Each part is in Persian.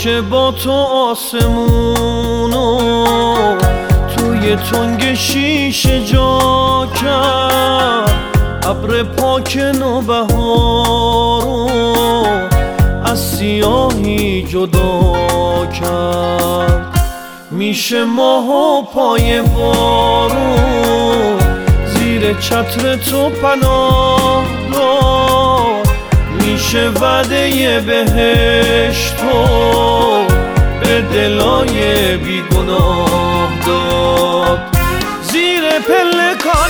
میشه با تو آسمونو توی تنگ شیشه جا کرد، ابر پاک نوبهارو از سیاهی جدا کرد. میشه ماه و پای بارون زیر چتر تو پناه داد، میشه وعده بهشتو به دلای بیگناه داد. زیر پلکان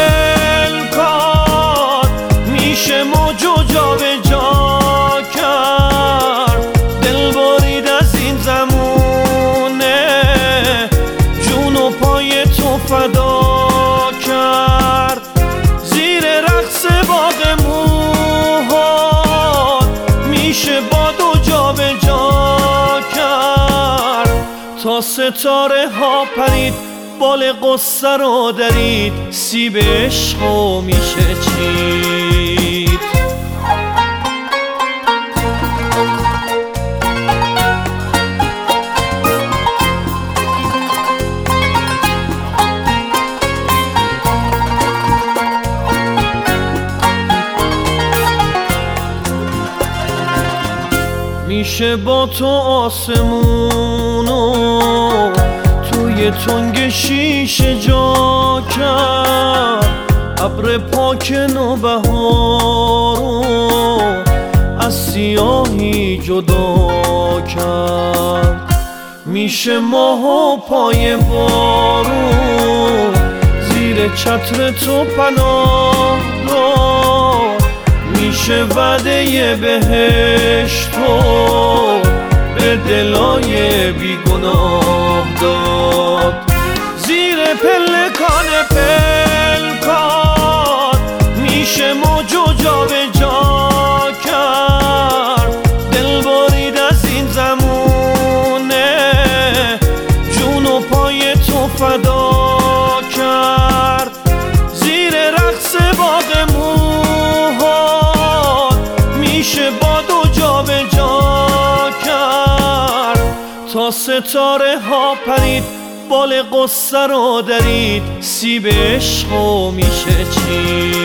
پلکان میشه موج و جا به جا کرد، دل برید از این زمونه جون و پای تو فدا کرد. زیر رقص باغ موهات میشه باد و جا به جا کرد، تا ستاره ها پرید بال قصه رو درید، سیب عشقو میشه چید. میشه با تو آسمونو توی تنگ شیشه جا کرد، ابر پاک نوبهارو از سیاهی جدا کرد. میشه ماه و پای بارون زیر چتر تو پناه داد، میشه وعده بهشتو به دلای بیگناه داد. زیر پلکان پلکان میشه موج و جا به جا کرد، دل برید از این زمونه جون و پای تو فدا کرد. زیر رقص باغ موهات میشه باد و جا به جا کرد، تا ستاره ها پرید بال قصه رو درید، سیب عشقو میشه چید.